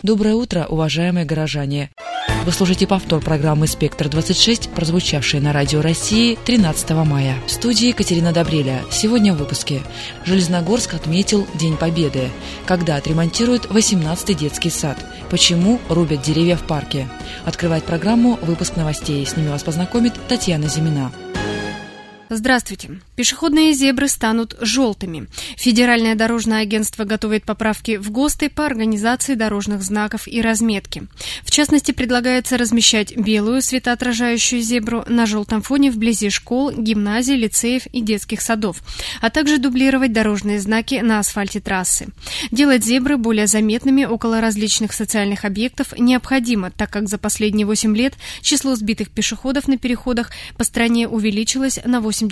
Доброе утро, уважаемые горожане! Вы слушаете повтор программы «Спектр-26», прозвучавшей на Радио России 13 мая. В студии Екатерина Добреля. Сегодня в выпуске. Железногорск отметил День Победы. Когда отремонтируют 18-й детский сад? Почему рубят деревья в парке? Открывает программу выпуск новостей. С ними вас познакомит Татьяна Зимина. Здравствуйте. Пешеходные зебры станут желтыми. Федеральное дорожное агентство готовит поправки в ГОСТы по организации дорожных знаков и разметки. В частности, предлагается размещать белую светоотражающую зебру на желтом фоне вблизи школ, гимназий, лицеев и детских садов, а также дублировать дорожные знаки на асфальте трассы. Делать зебры более заметными около различных социальных объектов необходимо, так как за последние 8 лет число сбитых пешеходов на переходах по стране увеличилось на 80%.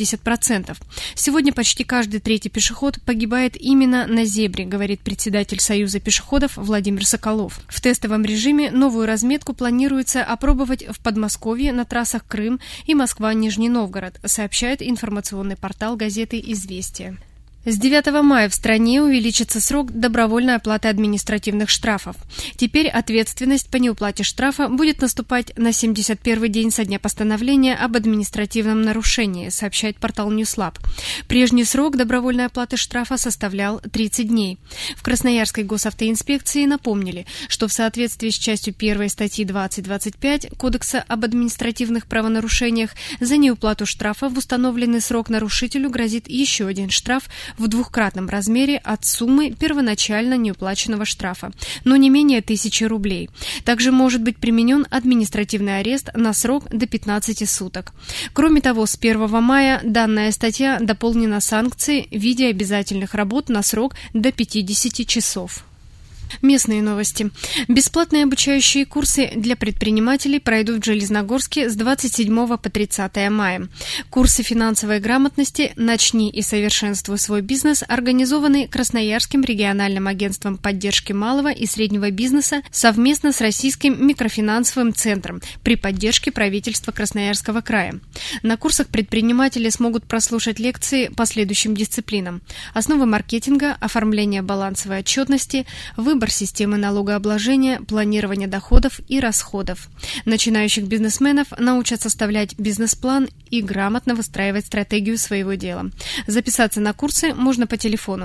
Сегодня почти каждый третий пешеход погибает именно на зебре, говорит председатель Союза пешеходов Владимир Соколов. В тестовом режиме новую разметку планируется опробовать в Подмосковье на трассах Крым и Москва-Нижний Новгород, сообщает информационный портал газеты «Известия». С 9 мая в стране увеличится срок добровольной оплаты административных штрафов. Теперь ответственность по неуплате штрафа будет наступать на 71-й день со дня постановления об административном нарушении, сообщает портал Ньюслаб. Прежний срок добровольной оплаты штрафа составлял 30 дней. В Красноярской госавтоинспекции напомнили, что в соответствии с частью 1 статьи 20.25 Кодекса об административных правонарушениях за неуплату штрафа в установленный срок нарушителю грозит еще один штраф в двукратном размере от суммы первоначально неуплаченного штрафа, но не менее 1000 рублей. Также может быть применен административный арест на срок до 15 суток. Кроме того, с 1 мая данная статья дополнена санкцией в виде обязательных работ на срок до 50 часов. Местные новости. Бесплатные обучающие курсы для предпринимателей пройдут в Железногорске с 27 по 30 мая. Курсы финансовой грамотности «Начни и совершенствуй свой бизнес» организованы Красноярским региональным агентством поддержки малого и среднего бизнеса совместно с Российским микрофинансовым центром при поддержке правительства Красноярского края. На курсах предприниматели смогут прослушать лекции по следующим дисциплинам: основы маркетинга, оформление балансовой отчетности, выбор системы налогообложения, планирование доходов и расходов. Начинающих бизнесменов научат составлять бизнес-план и грамотно выстраивать стратегию своего дела. Записаться на курсы можно по телефону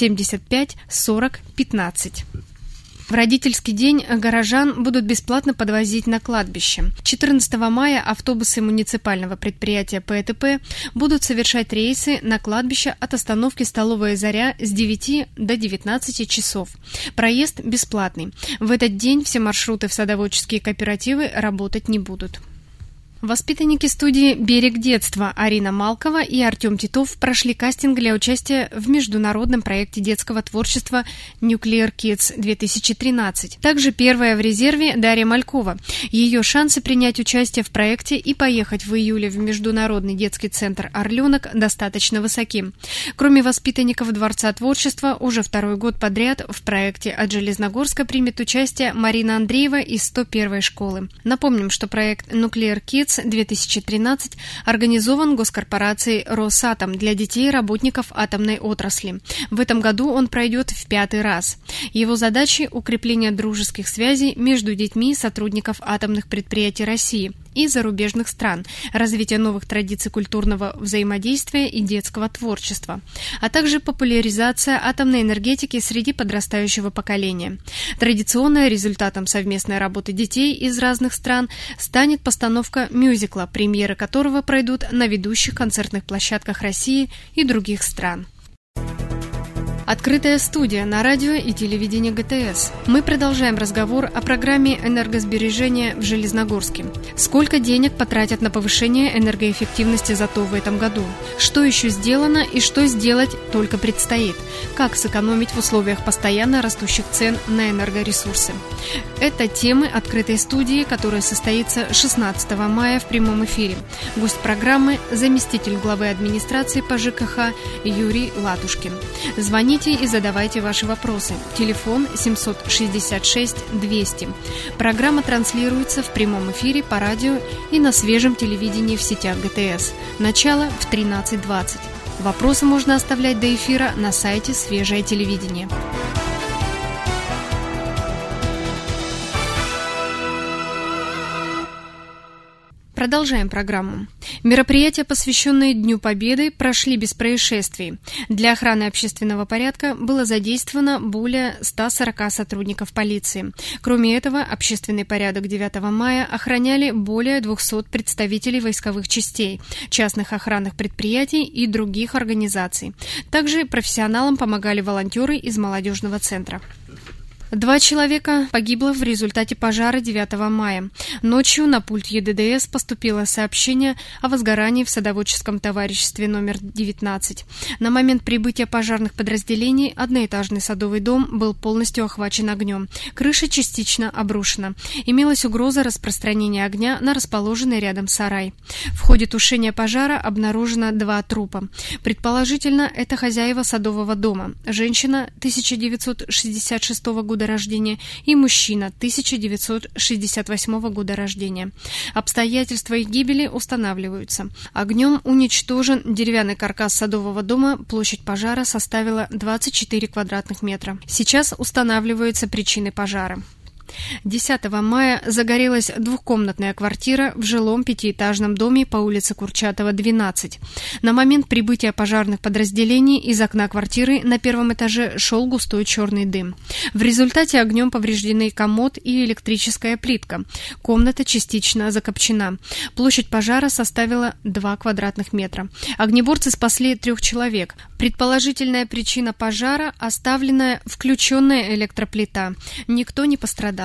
75 40 15. В родительский день горожан будут бесплатно подвозить на кладбище. 14 мая автобусы муниципального предприятия ПЭТП будут совершать рейсы на кладбище от остановки «Столовая Заря» с 9 до 19 часов. Проезд бесплатный. В этот день все маршруты в садоводческие кооперативы работать не будут. Воспитанники студии «Берег детства» Арина Малкова и Артем Титов прошли кастинг для участия в международном проекте детского творчества «Nuclear Kids 2013». Также первая в резерве Дарья Малькова. Ее шансы принять участие в проекте и поехать в июле в Международный детский центр «Орленок» достаточно высоки. Кроме воспитанников Дворца творчества, уже второй год подряд в проекте от Железногорска примет участие Марина Андреева из 101-й школы. Напомним, что проект «Nuclear Kids 2013 организован госкорпорацией «Росатом» для детей работников атомной отрасли. В этом году он пройдет в 5-й раз. Его задачи – укрепление дружеских связей между детьми сотрудников атомных предприятий России и зарубежных стран, развитие новых традиций культурного взаимодействия и детского творчества, а также популяризация атомной энергетики среди подрастающего поколения. Традиционно результатом совместной работы детей из разных стран станет постановка мюзикла, премьеры которого пройдут на ведущих концертных площадках России и других стран. Открытая студия на радио и телевидении ГТС. Мы продолжаем разговор о программе энергосбережения в Железногорске. Сколько денег потратят на повышение энергоэффективности ЗАТО в этом году? Что еще сделано и что сделать только предстоит? Как сэкономить в условиях постоянно растущих цен на энергоресурсы? Это темы открытой студии, которая состоится 16 мая в прямом эфире. Гость программы – заместитель главы администрации по ЖКХ Юрий Латушкин. Звоните и задавайте ваши вопросы. Телефон 766-200. Программа транслируется в прямом эфире по радио и на свежем телевидении в сетях ГТС. Начало в 13:20. Вопросы можно оставлять до эфира на сайте «Свежее телевидение». Продолжаем программу. Мероприятия, посвященные Дню Победы, прошли без происшествий. Для охраны общественного порядка было задействовано более 140 сотрудников полиции. Кроме этого, общественный порядок 9 мая охраняли более 200 представителей войсковых частей, частных охранных предприятий и других организаций. Также профессионалам помогали волонтеры из молодежного центра. 2 человека погибло в результате пожара 9 мая. Ночью на пульт ЕДДС поступило сообщение о возгорании в садоводческом товариществе номер 19. На момент прибытия пожарных подразделений одноэтажный садовый дом был полностью охвачен огнем. Крыша частично обрушена. Имелась угроза распространения огня на расположенный рядом сарай. В ходе тушения пожара обнаружено 2 трупа. Предположительно, это хозяева садового дома. Женщина 1966 года рождения и мужчина 1968 года рождения. Обстоятельства их гибели устанавливаются. Огнем уничтожен деревянный каркас садового дома, площадь пожара составила 24 квадратных метра. Сейчас устанавливаются причины пожара. 10 мая загорелась двухкомнатная квартира в жилом 5-этажном доме по улице Курчатова, 12. На момент прибытия пожарных подразделений из окна квартиры на первом этаже шел густой черный дым. В результате огнем повреждены комод и электрическая плитка. Комната частично закопчена. Площадь пожара составила 2 квадратных метра. Огнеборцы спасли 3 человек. Предположительная причина пожара – оставленная включенная электроплита. Никто не пострадал.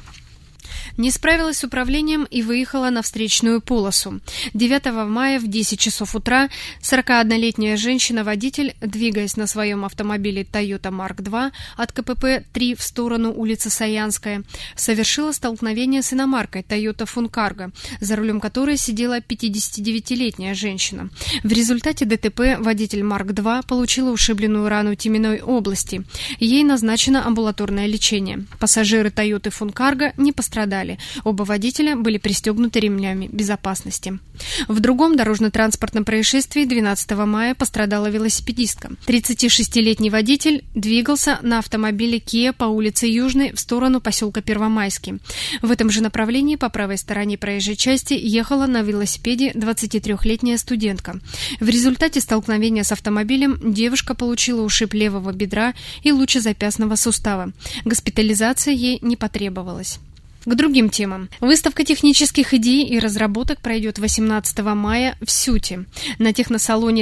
Не справилась с управлением и выехала на встречную полосу. 9 мая в 10 часов утра 41-летняя женщина-водитель, двигаясь на своем автомобиле Toyota Mark II от КПП-3 в сторону улицы Саянская, совершила столкновение с иномаркой Toyota Funcargo, за рулем которой сидела 59-летняя женщина. В результате ДТП водитель Mark II получила ушибленную рану теменной области. Ей назначено амбулаторное лечение. Пассажиры Toyota Funcargo не пострадали. Оба водителя были пристегнуты ремнями безопасности. В другом дорожно-транспортном происшествии 12 мая пострадала велосипедистка. 36-летний водитель двигался на автомобиле Kia по улице Южной в сторону поселка Первомайский. В этом же направлении по правой стороне проезжей части ехала на велосипеде 23-летняя студентка. В результате столкновения с автомобилем девушка получила ушиб левого бедра и лучезапястного сустава. Госпитализация ей не потребовалась. К другим темам. Выставка технических идей и разработок пройдет 18 мая в Сюте. На Техносалоне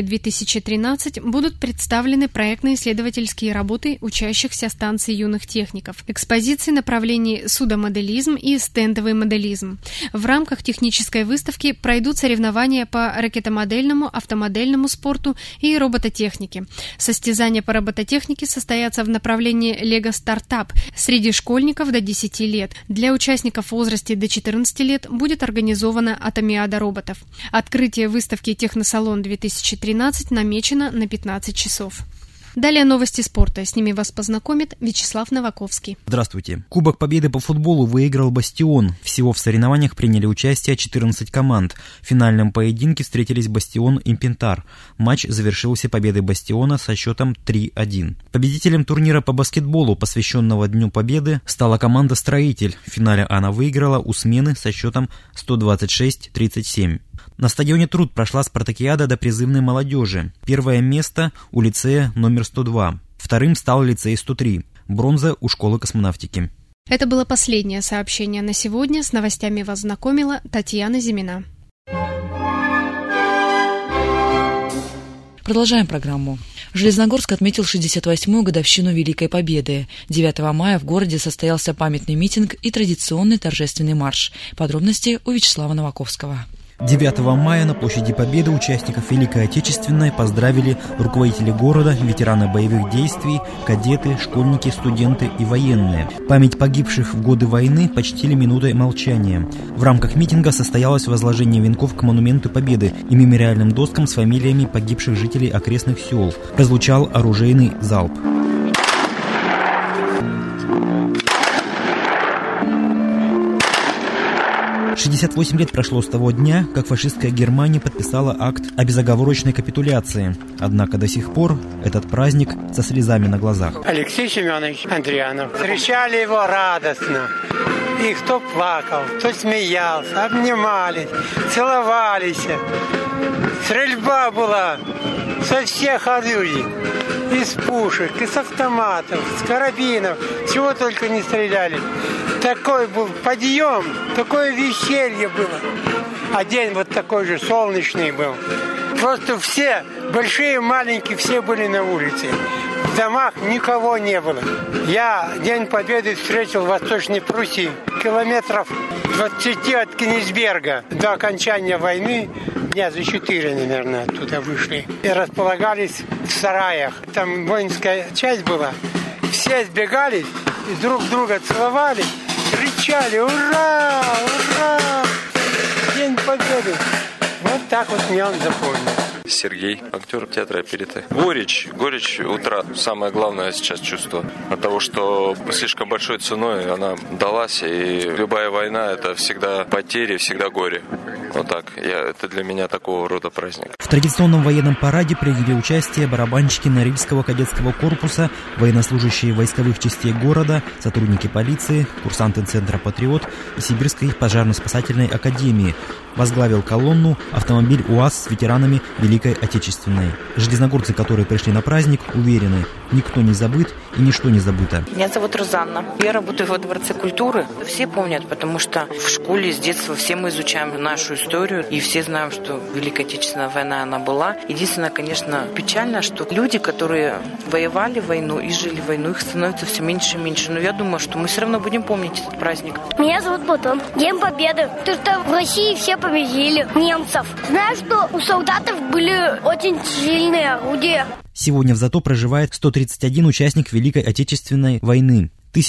2013 будут представлены проектно-исследовательские работы учащихся станции юных техников, экспозиции направлений судомоделизм и стендовый моделизм. В рамках технической выставки пройдут соревнования по ракетомодельному, автомодельному спорту и робототехнике. Состязания по робототехнике состоятся в направлении Lego Startup среди школьников до 10 лет. Для участников в возрасте до 14 лет будет организована атомиада роботов. Открытие выставки «Техносалон-2013» намечено на 15 часов. Далее новости спорта. С ними вас познакомит Вячеслав Новаковский. Здравствуйте. Кубок Победы по футболу выиграл «Бастион». Всего в соревнованиях приняли участие 14 команд. В финальном поединке встретились «Бастион» и «Пентар». Матч завершился победой «Бастиона» со счетом 3-1. Победителем турнира по баскетболу, посвященного Дню Победы, стала команда «Строитель». В финале она выиграла у «Смены» со счетом 126-37. На стадионе «Труд» прошла спартакиада до призывной молодежи. Первое место у лицея номер 102. Вторым стал лицей 103. Бронза у школы космонавтики. Это было последнее сообщение на сегодня. С новостями вас знакомила Татьяна Зимина. Продолжаем программу. Железногорск отметил 68-ю годовщину Великой Победы. 9 мая в городе состоялся памятный митинг и традиционный торжественный марш. Подробности у Вячеслава Новаковского. 9 мая на площади Победы участников Великой Отечественной поздравили руководители города, ветераны боевых действий, кадеты, школьники, студенты и военные. Память погибших в годы войны почтили минутой молчания. В рамках митинга состоялось возложение венков к монументу Победы и мемориальным доскам с фамилиями погибших жителей окрестных сел. Прозвучал оружейный залп. 68 лет прошло с того дня, как фашистская Германия подписала акт о безоговорочной капитуляции. Однако до сих пор этот праздник со слезами на глазах. Алексей Семенович Андрианов. Встречали его радостно. И кто плакал, кто смеялся, обнимались, целовались. Стрельба была со всех орудий. Из пушек, из автоматов, с карабинов. Чего только не стреляли. Такой был подъем, такое веселье было. А день вот такой же солнечный был. Просто все, большие, маленькие, все были на улице. В домах никого не было. Я День Победы встретил в Восточной Пруссии. Километров 20 от Кенигсберга. До окончания войны, дня за 4, наверное, оттуда вышли. И располагались в сараях. Там воинская часть была. Все сбегались и друг друга целовали. Кричали: «Ура! Ура! День Победы!» Вот так вот мне он запомнил. Сергей, актер театра оперетты. Горечь утрат. Самое главное сейчас чувство. От того, что слишком большой ценой она далась, и любая война — это всегда потери, всегда горе. Вот так. Это для меня такого рода праздник. В традиционном военном параде приняли участие барабанщики Норильского кадетского корпуса, военнослужащие войсковых частей города, сотрудники полиции, курсанты Центра «Патриот» и Сибирской пожарно-спасательной академии. Возглавил колонну автомобиль УАЗ с ветеранами Великой Отечественной. Железногорцы, которые пришли на праздник, уверены, никто не забыт и ничто не забыто. Меня зовут Розанна. Я работаю во Дворце культуры. Все помнят, потому что в школе с детства все мы изучаем нашу историю, и все знаем, что Великая Отечественная война, она была. Единственное, конечно, печально, что люди, которые воевали войну и жили войну, их становится все меньше и меньше. Но я думаю, что мы все равно будем помнить этот праздник. Меня зовут Платон. День Победы. То, что в России все победили немцев. Знаю, что у солдатов были очень сильные орудия. Сегодня в ЗАТО проживает 131 участник Великой Отечественной войны,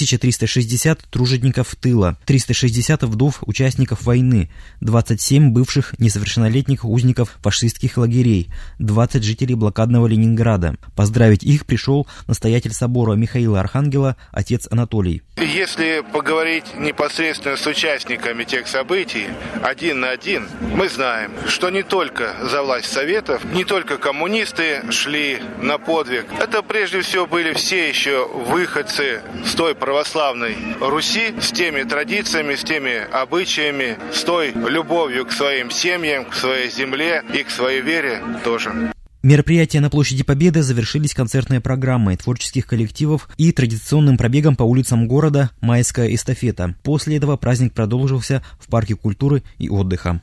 1360 тружеников тыла, 360 вдов участников войны, 27 бывших несовершеннолетних узников фашистских лагерей, 20 жителей блокадного Ленинграда. Поздравить их пришел настоятель собора Михаила Архангела, отец Анатолий. Если поговорить непосредственно с участниками тех событий, один на один, мы знаем, что не только за власть Советов, не только коммунисты шли на подвиг. Это прежде всего были все еще выходцы с той православной Руси, с теми традициями, с теми обычаями, с той любовью к своим семьям, к своей земле и к своей вере тоже. Мероприятия на площади Победы завершились концертной программой творческих коллективов и традиционным пробегом по улицам города «Майская эстафета». После этого праздник продолжился в Парке культуры и отдыха.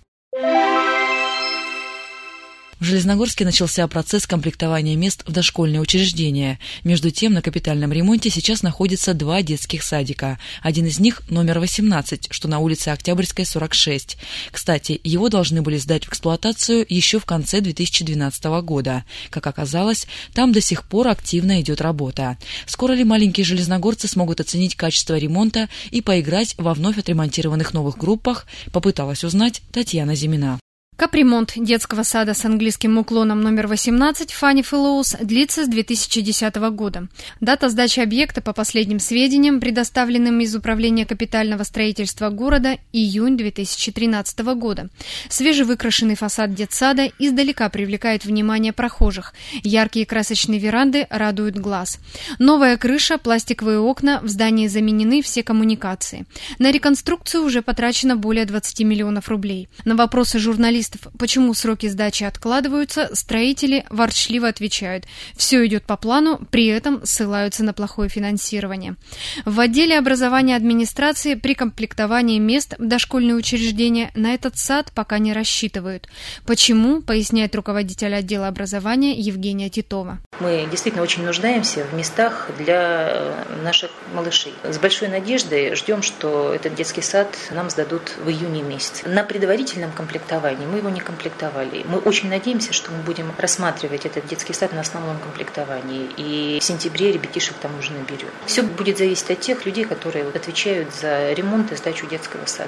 В Железногорске начался процесс комплектования мест в дошкольные учреждения. Между тем, на капитальном ремонте сейчас находится 2 детских садика. Один из них номер 18, что на улице Октябрьской, 46. Кстати, его должны были сдать в эксплуатацию еще в конце 2012 года. Как оказалось, там до сих пор активно идет работа. Скоро ли маленькие железногорцы смогут оценить качество ремонта и поиграть во вновь отремонтированных новых группах, попыталась узнать Татьяна Зимина. Капремонт детского сада с английским уклоном номер 18 Фанни Фэллоус длится с 2010 года. Дата сдачи объекта, по последним сведениям, предоставленным из Управления капитального строительства города, июнь 2013 года. Свежевыкрашенный фасад детсада издалека привлекает внимание прохожих. Яркие красочные веранды радуют глаз. Новая крыша, пластиковые окна, в здании заменены все коммуникации. На реконструкцию уже потрачено более 20 миллионов рублей. На вопросы журналистов, почему сроки сдачи откладываются, строители ворчливо отвечают: все идет по плану, при этом ссылаются на плохое финансирование. В отделе образования администрации при комплектовании мест в дошкольные учреждения на этот сад пока не рассчитывают. Почему, поясняет руководитель отдела образования Евгения Титова. Мы действительно очень нуждаемся в местах для наших малышей. С большой надеждой ждем, что этот детский сад нам сдадут в июне месяце. На предварительном комплектовании мы его не комплектовали. Мы очень надеемся, что мы будем рассматривать этот детский сад на основном комплектовании. И в сентябре ребятишек там уже наберем. Все будет зависеть от тех людей, которые отвечают за ремонт и сдачу детского сада.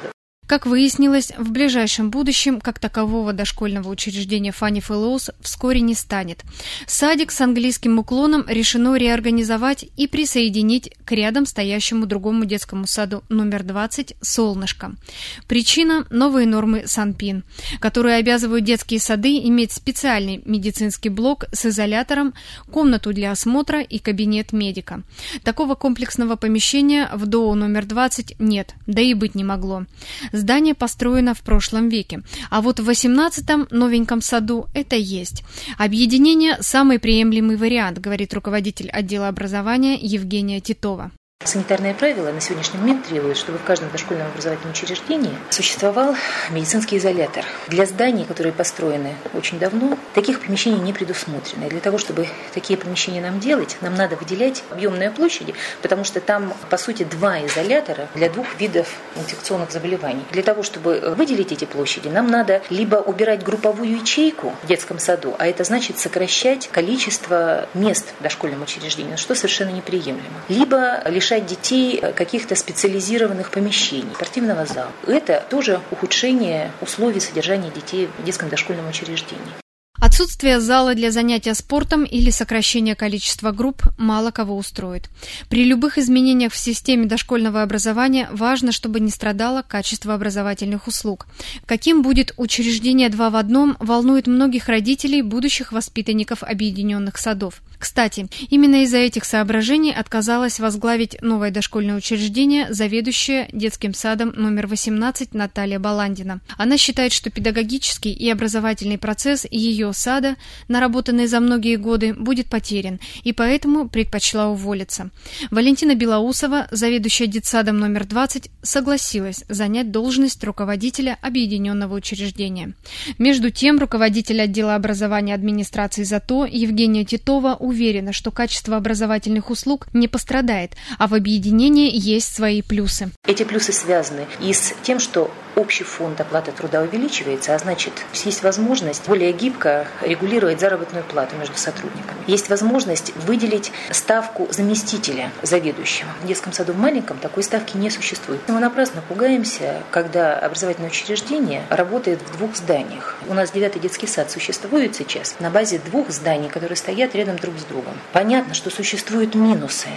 Как выяснилось, в ближайшем будущем как такового дошкольного учреждения Фанни Фэллоус вскоре не станет. Садик с английским уклоном решено реорганизовать и присоединить к рядом стоящему другому детскому саду номер 20 «Солнышко». Причина – новые нормы Санпин, которые обязывают детские сады иметь специальный медицинский блок с изолятором, комнату для осмотра и кабинет медика. Такого комплексного помещения в ДОУ номер 20 нет, да и быть не могло. Здание построено в прошлом веке, а вот в 18-м новеньком саду это есть. Объединение – самый приемлемый вариант, говорит руководитель отдела образования Евгения Титова. Санитарные правила на сегодняшний момент требуют, чтобы в каждом дошкольном образовательном учреждении существовал медицинский изолятор. Для зданий, которые построены очень давно, таких помещений не предусмотрено. И для того, чтобы такие помещения нам делать, нам надо выделять объемные площади, потому что там, по сути, 2 изолятора для 2 видов инфекционных заболеваний. Для того, чтобы выделить эти площади, нам надо либо убирать групповую ячейку в детском саду, а это значит сокращать количество мест в дошкольном учреждении, что совершенно неприемлемо. Либо лишать детей каких-то специализированных помещений, спортивного зала. Это тоже ухудшение условий содержания детей в детском дошкольном учреждении. Отсутствие зала для занятия спортом или сокращение количества групп мало кого устроит. При любых изменениях в системе дошкольного образования важно, чтобы не страдало качество образовательных услуг. Каким будет учреждение 2 в 1, волнует многих родителей будущих воспитанников объединенных садов. Кстати, именно из-за этих соображений отказалась возглавить новое дошкольное учреждение заведующая детским садом номер 18 Наталья Баландина. Она считает, что педагогический и образовательный процесс ее сада, наработанный за многие годы, будет потерян, и поэтому предпочла уволиться. Валентина Белоусова, заведующая детсадом номер 20, согласилась занять должность руководителя объединенного учреждения. Между тем, руководитель отдела образования администрации ЗАТО Евгения Титова уверена, что качество образовательных услуг не пострадает, а в объединении есть свои плюсы. Эти плюсы связаны и с тем, что общий фонд оплаты труда увеличивается, а значит, есть возможность более гибко регулировать заработную плату между сотрудниками. Есть возможность выделить ставку заместителя заведующего. В детском саду в маленьком такой ставки не существует. Мы напрасно пугаемся, когда образовательное учреждение работает в 2 зданиях. У нас 9-й детский сад существует сейчас на базе 2 зданий, которые стоят рядом друг с другом. Понятно, что существуют минусы.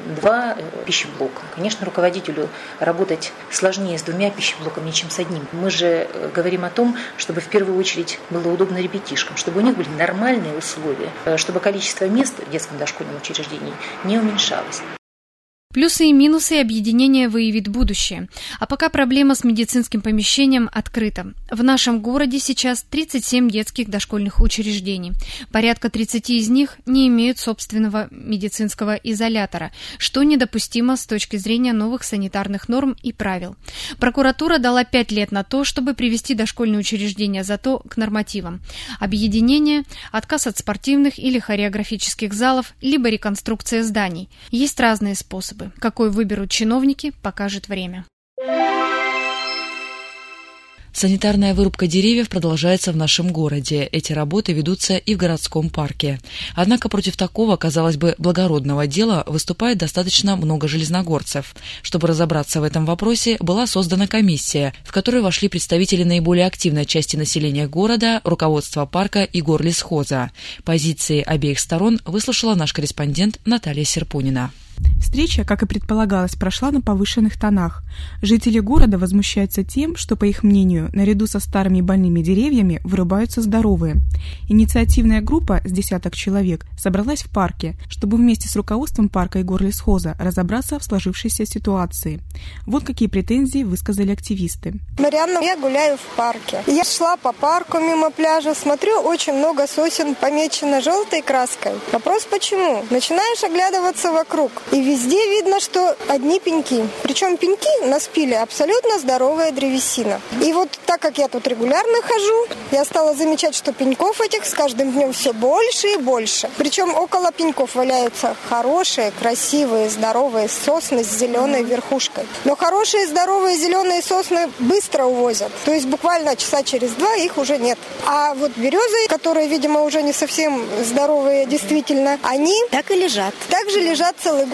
2 пищеблока. Конечно, руководителю работать сложнее с 2 пищеблоками, чем с одним. Мы же говорим о том, чтобы в первую очередь было удобно ребятишкам, чтобы у них были нормальные условия, чтобы количество мест в детском дошкольном учреждении не уменьшалось. Плюсы и минусы объединения выявит будущее. А пока проблема с медицинским помещением открыта. В нашем городе сейчас 37 детских дошкольных учреждений. Порядка 30 из них не имеют собственного медицинского изолятора, что недопустимо с точки зрения новых санитарных норм и правил. Прокуратура дала 5 лет на то, чтобы привести дошкольные учреждения ЗАТО к нормативам. Объединение, отказ от спортивных или хореографических залов, либо реконструкция зданий. Есть разные способы. Какой выберут чиновники, покажет время. Санитарная вырубка деревьев продолжается в нашем городе. Эти работы ведутся и в городском парке. Однако против такого, казалось бы, благородного дела выступает достаточно много железногорцев. Чтобы разобраться в этом вопросе, была создана комиссия, в которую вошли представители наиболее активной части населения города, руководство парка и горлесхоза. Позиции обеих сторон выслушала наш корреспондент Наталья Серпунина. Встреча, как и предполагалось, прошла на повышенных тонах. Жители города возмущаются тем, что, по их мнению, наряду со старыми больными деревьями вырубаются здоровые. Инициативная группа с 10 человек собралась в парке, чтобы вместе с руководством парка и горлесхоза разобраться в сложившейся ситуации. Вот какие претензии высказали активисты. Марьяна, я гуляю в парке. Я шла по парку мимо пляжа, смотрю, очень много сосен помечено желтой краской. Вопрос почему? Начинаешь оглядываться вокруг. И везде видно, что одни пеньки. Причем пеньки на спиле абсолютно здоровая древесина. И вот так как я тут регулярно хожу, я стала замечать, что пеньков этих с каждым днем все больше и больше. Причем около пеньков валяются хорошие, красивые, здоровые сосны с зеленой верхушкой. Но хорошие, здоровые зеленые сосны быстро увозят. То есть буквально часа через 2 их уже нет. А вот березы, которые, видимо, уже не совсем здоровые действительно, они так и лежат. Также лежат целый год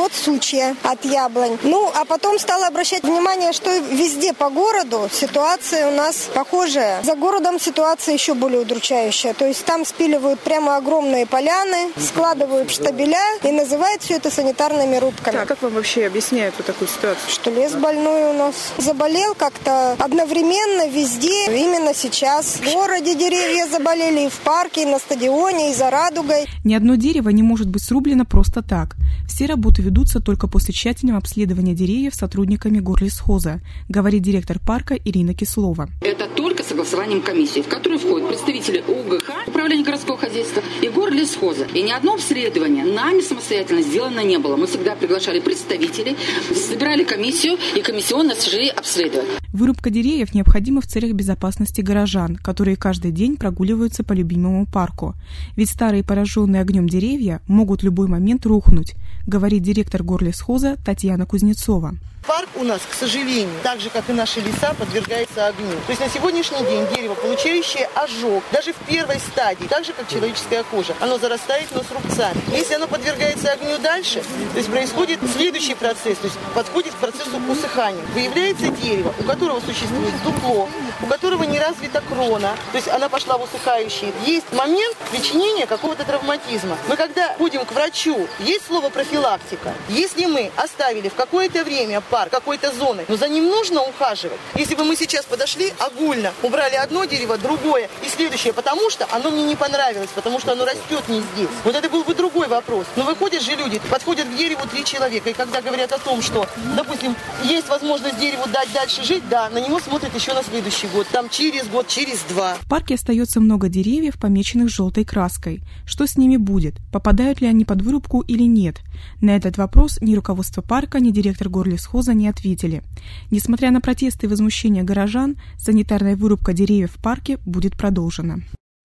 год сучья от яблонь. А потом стала обращать внимание, что везде по городу ситуация у нас похожая. За городом ситуация еще более удручающая. То есть там спиливают прямо огромные поляны, складывают в штабеля и называют все это санитарными рубками. А как вам вообще объясняют вот такую ситуацию? Что лес больной у нас. Заболел как-то одновременно везде. Именно сейчас. В городе деревья заболели, и в парке, и на стадионе, и за радугой. Ни одно дерево не может быть срублено просто так. Все работы ведутся только после тщательного обследования деревьев сотрудниками Горлесхоза, говорит директор парка Ирина Кислова. Это только согласованием комиссии, в которую входят представители УГХ, Управления городского хозяйства, и Горлесхоза. И ни одно обследование нами самостоятельно сделано не было. Мы всегда приглашали представителей, собирали комиссию, и комиссионно шли обследовать. Вырубка деревьев необходима в целях безопасности горожан, которые каждый день прогуливаются по любимому парку. Ведь старые пораженные огнем деревья могут в любой момент рухнуть, говорит директор Горлесхоза Татьяна Кузнецова. Парк у нас, к сожалению, так же, как и наши леса, подвергается огню. То есть на сегодняшний день дерево, получающее ожог, даже в первой стадии, так же, как человеческая кожа, оно зарастает, но с рубцами. Если оно подвергается огню дальше, то есть происходит следующий процесс, то есть подходит к процессу усыхания. Выявляется дерево, у которого существует дупло, у которого не развита крона, то есть она пошла в усыхающий. Есть момент причинения какого-то травматизма. Мы когда ходим к врачу, есть слово профилактика. Если мы оставили в какое-то время парк какой-то зоны, но за ним нужно ухаживать. Если бы мы сейчас подошли огульно, убрали одно дерево, другое и следующее, потому что оно мне не понравилось, потому что оно растет не здесь. Вот это был бы другой вопрос. Но выходят же люди, подходят к дереву 3 человека, и когда говорят о том, что, допустим, есть возможность дереву дать дальше жить, да, на него смотрят еще на следующий год, там через год, через 2. В парке остается много деревьев, помеченных желтой краской. Что с ними будет? Попадают ли они под вырубку или нет? На этот вопрос ни руководство парка, ни директор Горлесхоза не ответили. Несмотря на протесты и возмущения горожан, санитарная вырубка деревьев в парке будет продолжена.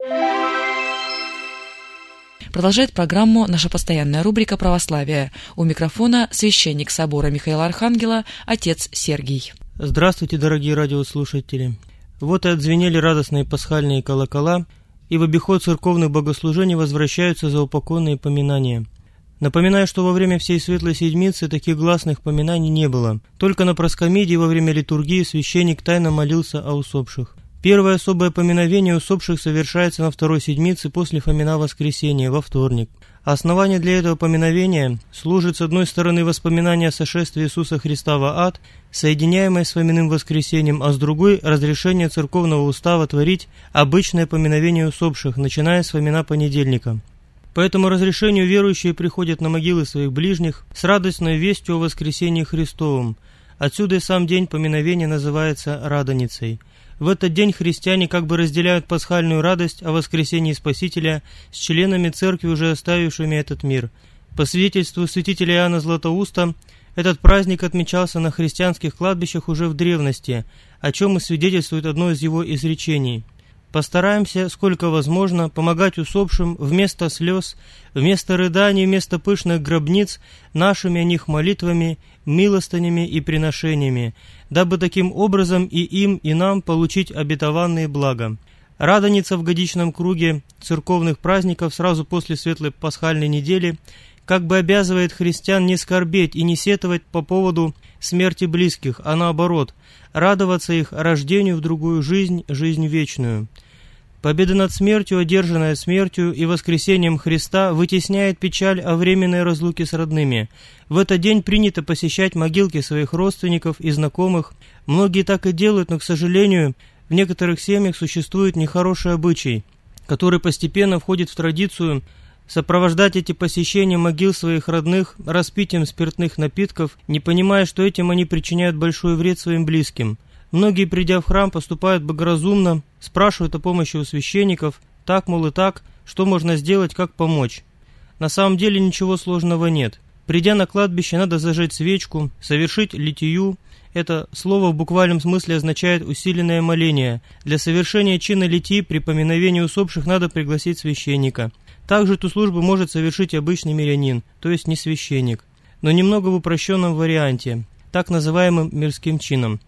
Продолжает программу наша постоянная рубрика «Православие». У микрофона священник собора Михаила Архангела, отец Сергий. Здравствуйте, дорогие радиослушатели. Вот и отзвенели радостные пасхальные колокола, и в обиход церковных богослужений возвращаются заупокойные поминания. Напоминаю, что во время всей Светлой Седмицы таких гласных поминаний не было. Только на проскомидии во время литургии священник тайно молился о усопших. Первое особое поминовение усопших совершается на второй седмице после Фомина Воскресения, во вторник. Основание для этого поминовения служит с одной стороны воспоминание о сошествии Иисуса Христа в ад, соединяемое с Фоминым Воскресением, а с другой – разрешение церковного устава творить обычное поминовение усопших, начиная с Фомина понедельника. По этому разрешению верующие приходят на могилы своих ближних с радостной вестью о воскресении Христовом. Отсюда и сам день поминовения называется Радоницей. В этот день христиане как бы разделяют пасхальную радость о воскресении Спасителя с членами церкви, уже оставившими этот мир. По свидетельству святителя Иоанна Златоуста, этот праздник отмечался на христианских кладбищах уже в древности, о чем и свидетельствует одно из его изречений. Постараемся, сколько возможно, помогать усопшим вместо слез, вместо рыданий, вместо пышных гробниц, нашими о них молитвами, милостынями и приношениями, дабы таким образом и им, и нам получить обетованные блага. Радоница в годичном круге церковных праздников сразу после Светлой Пасхальной недели как бы обязывает христиан не скорбеть и не сетовать по поводу смерти близких, а наоборот, радоваться их рождению в другую жизнь, жизнь вечную. Победа над смертью, одержанная смертью и воскресением Христа, вытесняет печаль о временной разлуке с родными. В этот день принято посещать могилки своих родственников и знакомых. Многие так и делают, но, к сожалению, в некоторых семьях существует нехороший обычай, который постепенно входит в традицию сопровождать эти посещения могил своих родных распитием спиртных напитков, не понимая, что этим они причиняют большой вред своим близким. Многие, придя в храм, поступают богоразумно, спрашивают о помощи у священников, так, мол, и так, что можно сделать, как помочь. На самом деле ничего сложного нет. Придя на кладбище, надо зажечь свечку, совершить литию. Это слово в буквальном смысле означает усиленное моление. Для совершения чина литии при поминовении усопших надо пригласить священника. Также эту службу может совершить обычный мирянин, то есть не священник, но немного в упрощенном варианте, так называемым мирским чином.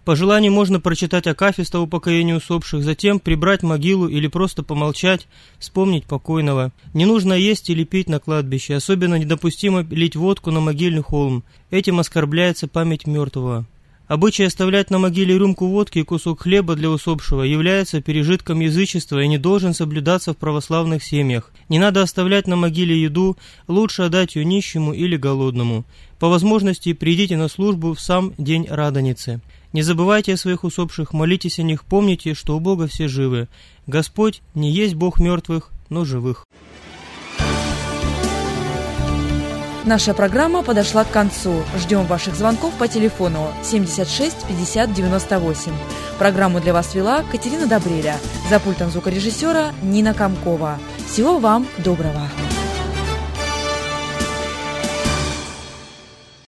По желанию можно прочитать акафист о упокоении усопших, затем прибрать могилу или просто помолчать, вспомнить покойного. Не нужно есть или пить на кладбище, особенно недопустимо лить водку на могильный холм. Этим оскорбляется память мертвого. Обычай оставлять на могиле рюмку водки и кусок хлеба для усопшего является пережитком язычества и не должен соблюдаться в православных семьях. Не надо оставлять на могиле еду, лучше отдать ее нищему или голодному. По возможности придите на службу в сам день Радоницы. Не забывайте о своих усопших, молитесь о них, помните, что у Бога все живы. Господь не есть Бог мертвых, но живых. Наша программа подошла к концу. Ждем ваших звонков по телефону 76 50 98. Программу для вас вела Катерина Добреля. За пультом звукорежиссера Нина Комкова. Всего вам доброго.